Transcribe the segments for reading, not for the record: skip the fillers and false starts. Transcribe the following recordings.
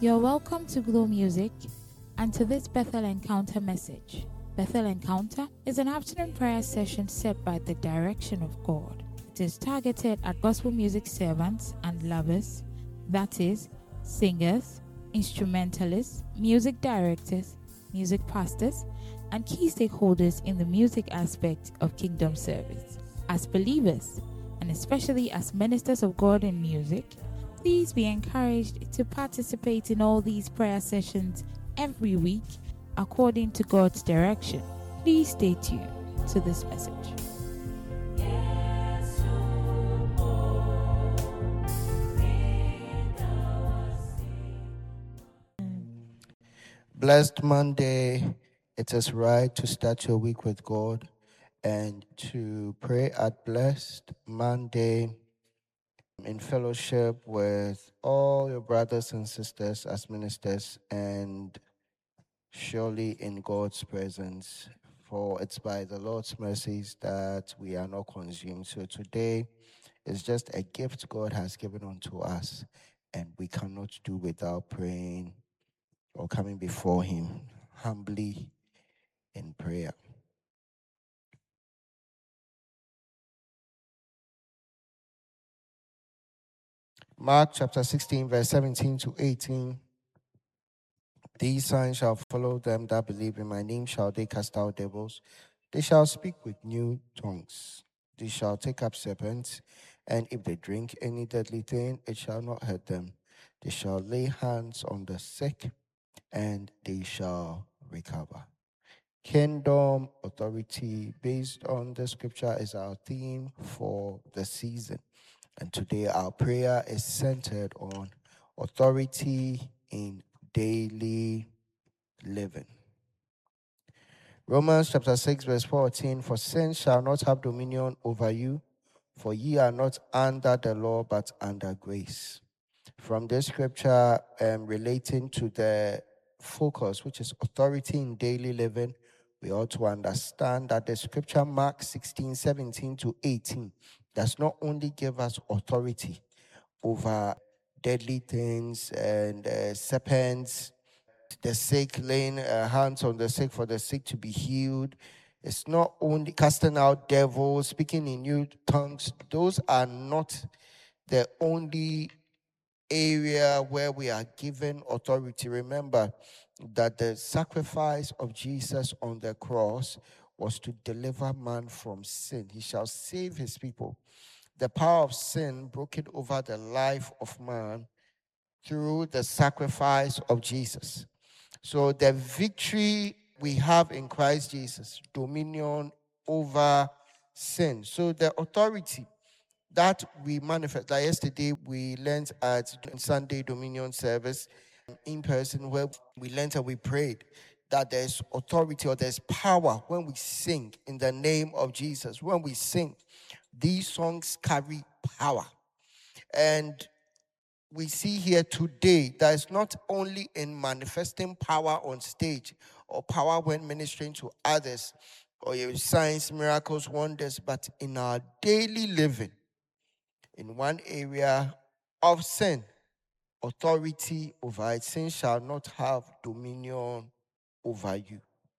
You're welcome to Glow Music and to this Bethel Encounter message. Bethel Encounter is an afternoon prayer session set by the direction of God. It is targeted at gospel music servants and lovers, that is, singers, instrumentalists, music directors, music pastors, and key stakeholders in the music aspect of kingdom service. As believers, and especially as ministers of God in music, please be encouraged to participate in all these prayer sessions every week according to God's direction. Please stay tuned to this message. Blessed Monday. It is right to start your week with God and to pray at Blessed Monday in fellowship with all your brothers and sisters as ministers, and surely in God's presence. For it's by the Lord's mercies that we are not consumed. So today is just a gift God has given unto us, and we cannot do without praying or coming before Him humbly in prayer. Mark chapter 16, verse 17 to 18. These signs shall follow them that believe in my name. Shall they cast out devils? They shall speak with new tongues. They shall take up serpents, and if they drink any deadly thing, it shall not hurt them. They shall lay hands on the sick, and they shall recover. Kingdom authority based on the scripture is our theme for the season. And today our prayer is centered on authority in daily living. Romans chapter 6 verse 14, for sin shall not have dominion over you, for ye are not under the law but under grace. From this scripture relating to the focus, which is authority in daily living, we ought to understand that the scripture Mark 16, 17 to 18 does not only give us authority over deadly things and serpents, the sick, laying hands on the sick for the sick to be healed. It's not only casting out devils, speaking in new tongues. Those are not the only area where we are given authority. Remember that the sacrifice of Jesus on the cross was to deliver man from sin. He shall save his people. The power of sin broken over the life of man through the sacrifice of Jesus. So the victory we have in Christ Jesus, dominion over sin. So the authority that we manifest, like yesterday we learned at Sunday Dominion service in person, where we learned and we prayed that there's authority or there's power when we sing in the name of Jesus. When we sing, these songs carry power. And we see here today that it's not only in manifesting power on stage or power when ministering to others or your signs, miracles, wonders, but in our daily living, in one area of sin, authority over it. Sin shall not have dominion over you.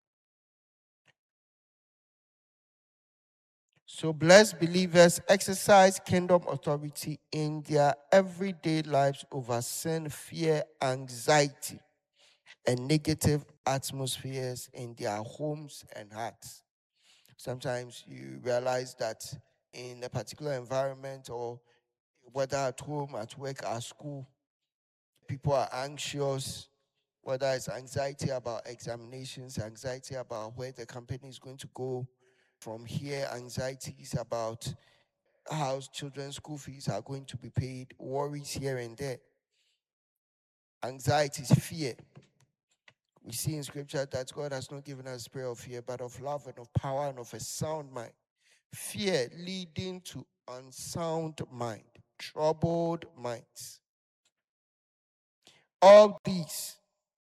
So blessed believers exercise kingdom authority in their everyday lives over sin, fear, anxiety, and negative atmospheres in their homes and hearts. Sometimes you realize that in a particular environment, or whether at home, at work, at school, people are anxious, whether it's anxiety about examinations, anxiety about where the company is going to go from here, anxieties about how children's school fees are going to be paid, worries here and there. Anxieties, fear. We see in scripture that God has not given us a spirit of fear, but of love and of power and of a sound mind. Fear leading to unsound mind, troubled minds. All these,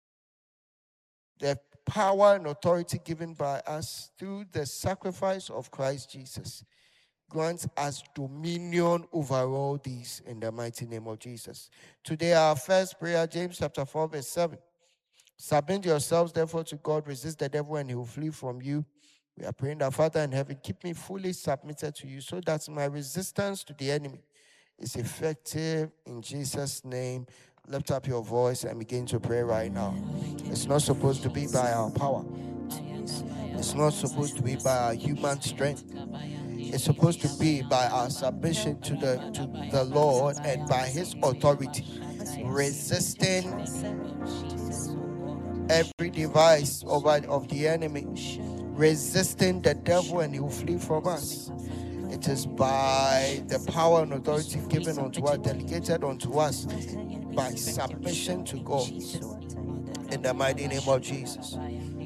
the power and authority given by us through the sacrifice of Christ Jesus, grant us dominion over all these in the mighty name of Jesus. Today, our first prayer, James chapter 4, verse 7. Submit yourselves, therefore, to God. Resist the devil, and he will flee from you. We are praying that, Father in heaven, keep me fully submitted to you so that my resistance to the enemy is effective in Jesus' name. Lift up your voice and begin to pray right now. It's not supposed to be by our power. It's not supposed to be by our human strength. It's supposed to be by our submission to the Lord and by his authority, resisting every device of the enemy, resisting the devil, and he will flee from us. It is by the power and authority given unto us, delegated unto us, by submission to God. In the mighty name of Jesus.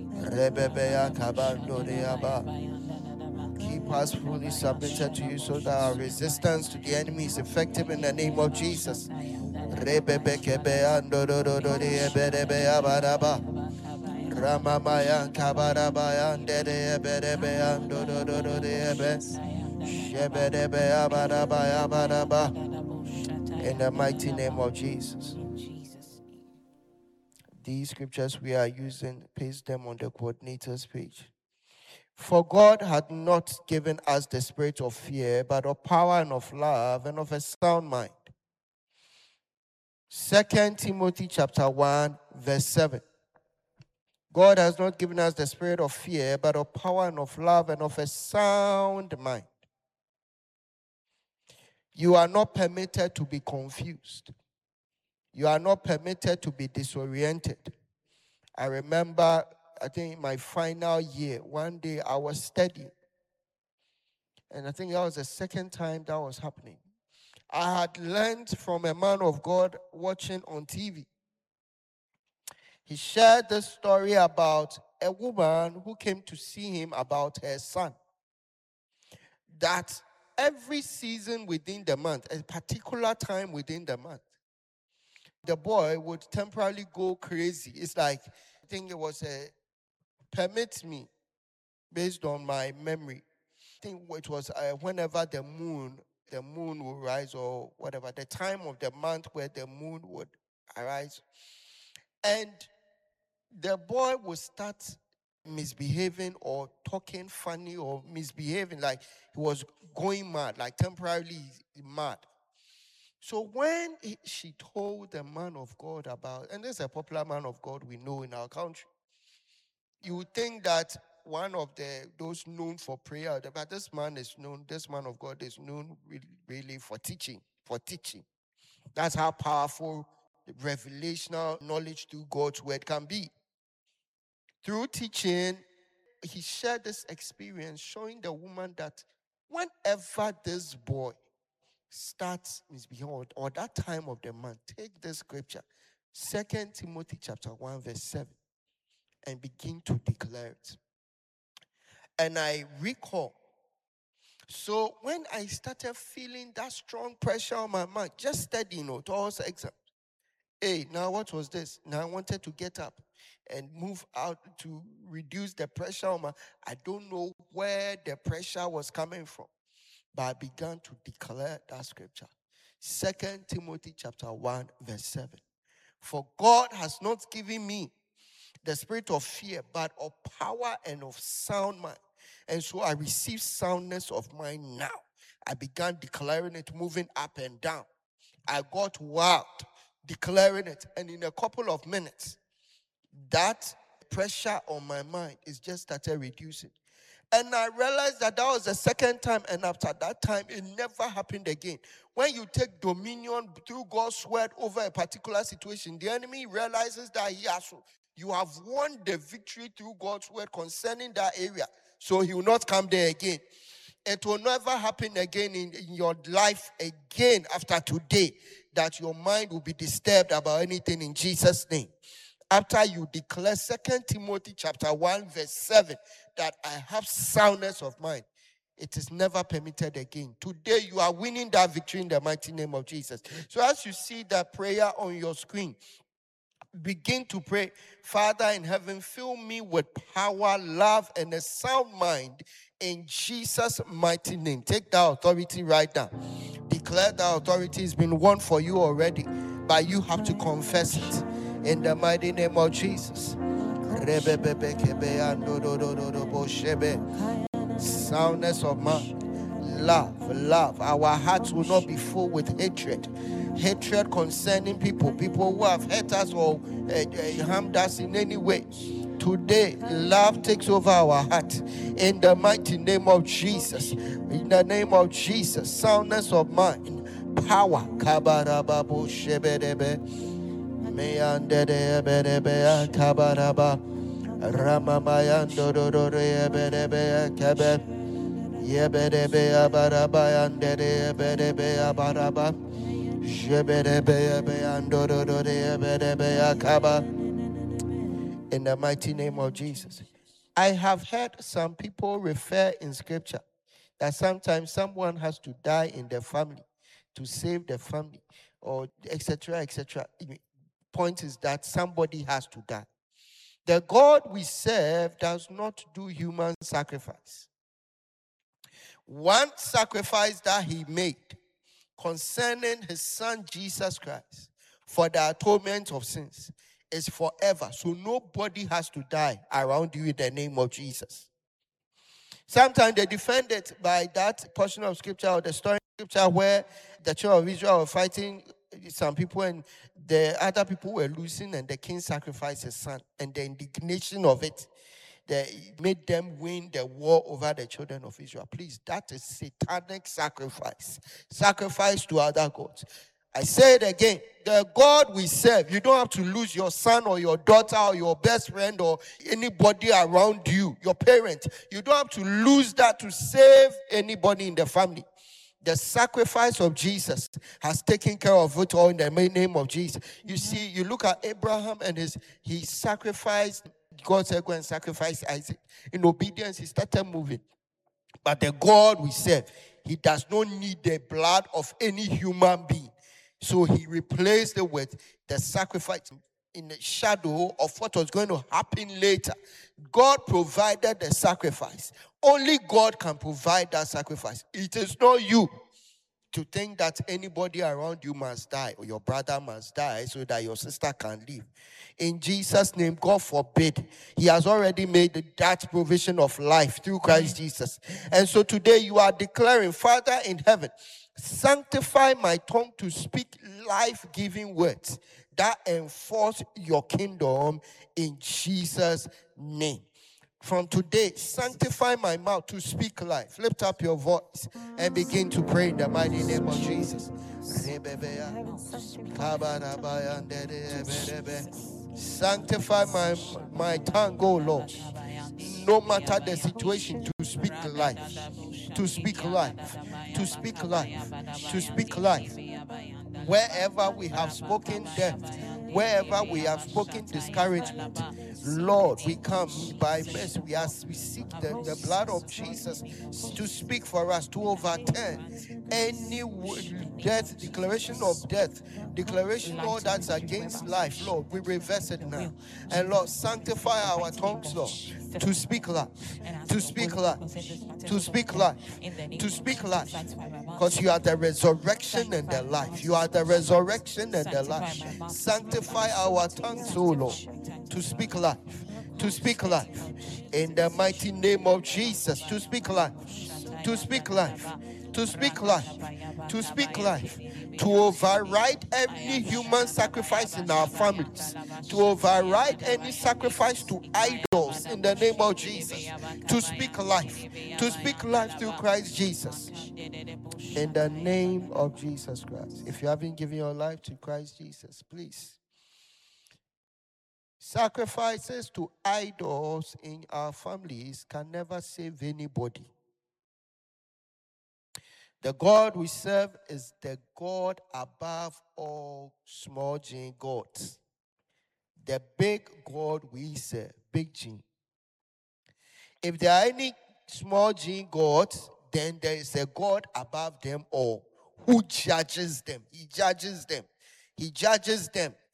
Keep us fully submitted to you so that our resistance to the enemy is effective in the name of Jesus. In the mighty name of Jesus. These scriptures we are using, paste them on the coordinators page. For God had not given us the spirit of fear, but of power and of love and of a sound mind. 2 Timothy chapter 1, verse 7. God has not given us the spirit of fear, but of power and of love and of a sound mind. You are not permitted to be confused. You are not permitted to be disoriented. I remember, I think my final year, one day I was studying. And I think that was the second time that was happening. I had learned from a man of God watching on TV. He shared this story about a woman who came to see him about her son. That every season within the month, a particular time within the month, the boy would temporarily go crazy. It's like, I think it was permit me, based on my memory. I think it was whenever the moon will rise or whatever, the time of the month where the moon would arise. And the boy would start misbehaving or talking funny or misbehaving, like he was going mad, like temporarily mad. So when she told the man of God about, and this is a popular man of God we know in our country, you would think that one of those known for prayer, but this man of God is known really for teaching. That's how powerful the revelational knowledge through God's word can be. Through teaching, he shared this experience showing the woman that whenever this boy starts misbehaving, or that time of the month, take this scripture, 2 Timothy chapter 1, verse 7, and begin to declare it. And I recall, so when I started feeling that strong pressure on my mind, just studying, towards exam. Hey, now what was this? Now I wanted to get up and move out to reduce the pressure on my, I don't know where the pressure was coming from, but I began to declare that scripture. 2 Timothy chapter 1, verse 7. For God has not given me the spirit of fear, but of power and of sound mind. And so I received soundness of mind now. I began declaring it, moving up and down. I got wild, declaring it. And in a couple of minutes, that pressure on my mind is just started reducing. And I realized that was the second time, and after that time, it never happened again. When you take dominion through God's word over a particular situation, the enemy realizes that you have won the victory through God's word concerning that area. So he will not come there again. It will never happen again in your life again after today that your mind will be disturbed about anything in Jesus' name. After you declare 2 Timothy chapter 1 verse 7 that I have soundness of mind, it is never permitted again. Today you are winning that victory in the mighty name of Jesus. So as you see that prayer on your screen, Begin to pray. Father in heaven, fill me with power, love, and a sound mind in Jesus' mighty name. Take that authority right now. Declare that authority has been won for you already, but you have to confess it in the mighty name of Jesus. Soundness of mind. Love. Our hearts will not be full with hatred concerning people who have hurt us or harmed us in any way. Today, love takes over our heart in the mighty name of Jesus. In the name of Jesus, soundness of mind, power. Kabarababo shebedebe meyandede bedebe kabaraba ramamayando dodore bedebe kebe yebedebe abaraba yandede bedebe abaraba jebedebe yando dodore bedebe akaba. In the mighty name of Jesus. I have heard some people refer in scripture that sometimes someone has to die in their family to save the family, or etc., etc. Point is that somebody has to die. The God we serve does not do human sacrifice. One sacrifice that he made concerning his son Jesus Christ for the atonement of sins is forever. So nobody has to die around you in the name of Jesus. Sometimes they defend it by that portion of scripture or the story of scripture where the children of Israel were fighting some people and the other people were losing and the king sacrificed his son. And the indignation of it, they made them win the war over the children of Israel. Please, that is satanic sacrifice. Sacrifice to other gods. I say it again, the God we serve, you don't have to lose your son or your daughter or your best friend or anybody around you, your parent. You don't have to lose that to save anybody in the family. The sacrifice of Jesus has taken care of it all in the name of Jesus. You see, you look at Abraham and he sacrificed. God said, go and sacrifice Isaac. In obedience, he started moving. But the God we serve, he does not need the blood of any human being. So he replaced it with the sacrifice in the shadow of what was going to happen later. God provided the sacrifice. Only God can provide that sacrifice. It is not you to think that anybody around you must die or your brother must die so that your sister can live. In Jesus' name, God forbid. He has already made that provision of life through Christ Jesus. And so today you are declaring, Father in heaven, sanctify my tongue to speak life-giving words that enforce your kingdom in Jesus' name. From today, sanctify my mouth to speak life. Lift up your voice and begin to pray in the mighty name of Jesus. Sanctify my tongue, O Lord. No matter the situation, to speak life. To speak life. To speak life. To speak life. Wherever we have spoken death, wherever we have spoken discouragement, Lord, we come by mercy. We seek the blood of Jesus to speak for us, to overturn any death, declaration of death, declaration, Lord, that's against life. Lord, we reverse it now. And Lord, sanctify our tongues, Lord, to speak life, to speak life, to speak life, to speak life. Because you are the resurrection and the life. You are the resurrection and the life. Sanctify our tongues, O Lord, to speak life. To speak life. In the mighty name of Jesus, to speak life. To speak life. To speak life. To speak life. To override any human sacrifice in our families. To override any sacrifice to idols in the name of Jesus. To speak life. To speak life through Christ Jesus. In the name of Jesus Christ. If you haven't given your life to Christ Jesus, please. Sacrifices to idols in our families can never save anybody. The God we serve is the God above all small g gods. The big God we serve, big G. If there are any small g gods, then there is a God above them all who judges them. He judges them. He judges them.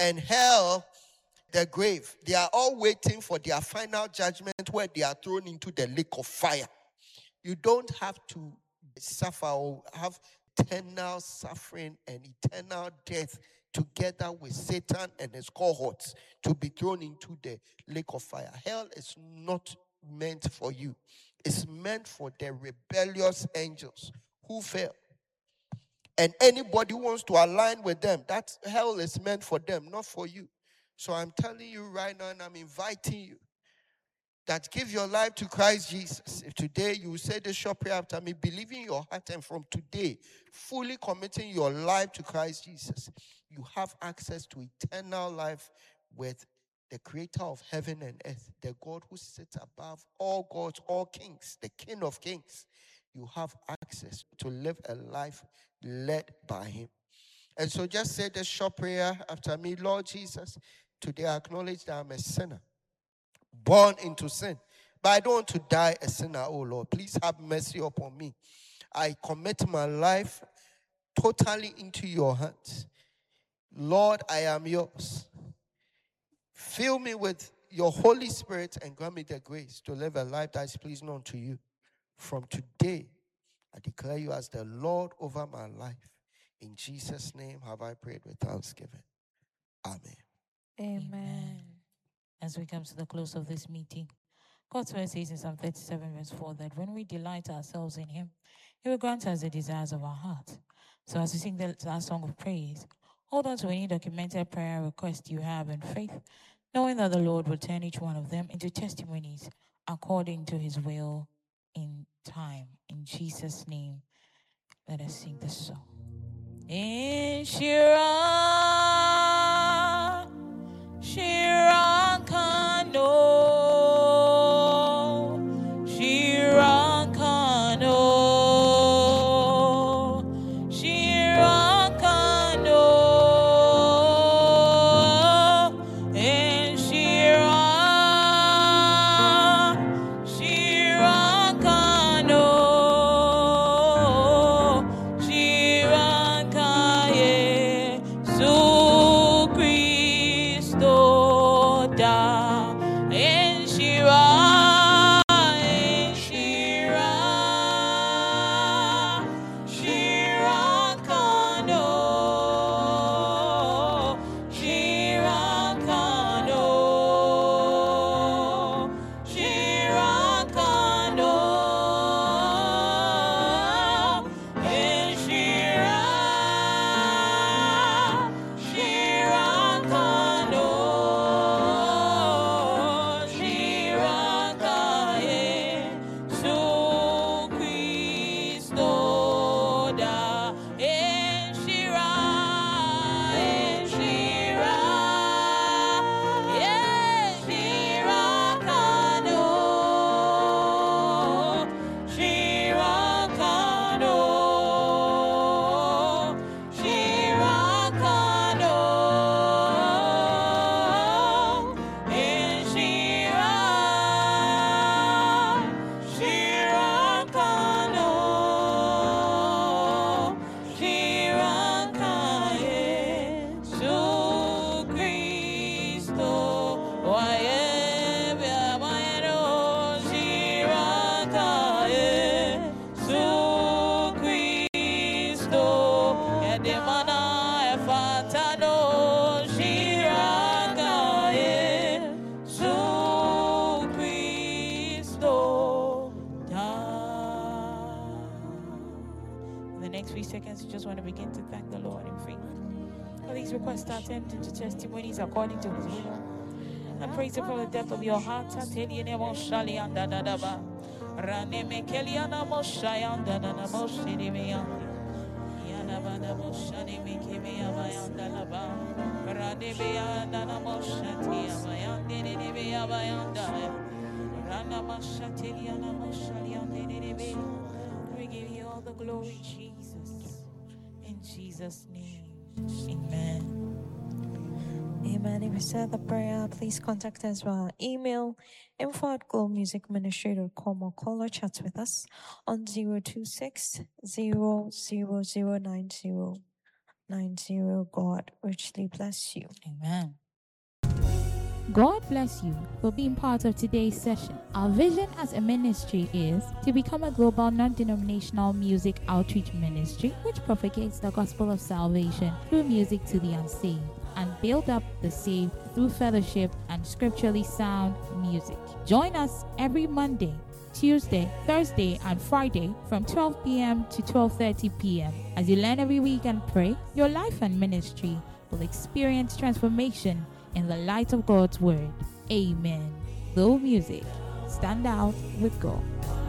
and hell, the grave, they are all waiting for their final judgment where they are thrown into the lake of fire. You don't have to suffer or have eternal suffering and eternal death together with Satan and his cohorts to be thrown into the lake of fire. Hell is not meant for you. It's meant for the rebellious angels who fell. And anybody who wants to align with them, that hell is meant for them, not for you. So I'm telling you right now, and I'm inviting you, that give your life to Christ Jesus. If today you say this short prayer after me, believing in your heart, and from today, fully committing your life to Christ Jesus, you have access to eternal life with the creator of heaven and earth, the God who sits above all gods, all kings, the King of kings. You have access to live a life led by him. And so just say this short prayer after me. Lord Jesus, today I acknowledge that I'm a sinner, born into sin, but I don't want to die a sinner. Oh Lord, please have mercy upon me. I commit my life totally into your hands. Lord, I am yours. Fill me with your Holy Spirit and grant me the grace to live a life that is pleasing unto you. From today, I declare you as the Lord over my life. In Jesus' name have I prayed with thanksgiving. Amen. Amen. As we come to the close of this meeting, God's word says in Psalm 37 verse 4 that when we delight ourselves in him, he will grant us the desires of our heart. So as we sing the last song of praise, hold on to any documented prayer request you have in faith, knowing that the Lord will turn each one of them into testimonies according to his will in time. In Jesus' name, let us sing this song. Inshira, Shira Kano, Shira Kano, Shira Kano, and Shira, Shira Kano, Shira Kaye, Su Cristo da, and Shira, and Shira, Shira Kano, Shira Kano, Shira Kano, and Shira, Shira Kano, Shira Kaye, Su Cristo da, and Shira, and Shira, yeah, Shira Kano, Shira Kano, Shira Kano, and Shira, Shira Kano, Shira Kaye, Su Cristo, Wayebia Mayero, Shira Kaye, Su Cristo, Edemana Efatano, Shira Kaye, Su Cristo da. In the next few seconds, you just want to begin to thank the Lord in faith. For these requests are turned into testimonies according to his will. And praise him from the depth of your heart. We give you all the glory, Jesus. In Jesus' name, amen. Amen. If you said the prayer, please contact us via email info@glowmusicministry.com or call or chat with us on 026 00090 90. God richly bless you. Amen. God bless you for being part of today's session. Our vision as a ministry is to become a global non-denominational music outreach ministry which propagates the gospel of salvation through music to the unsaved and build up the saved through fellowship and scripturally sound music. Join us every Monday, Tuesday, Thursday, and Friday from 12 p.m. to 12:30 p.m. As you learn every week and pray, your life and ministry will experience transformation in the light of God's word. Amen. Go Music. Stand out with God.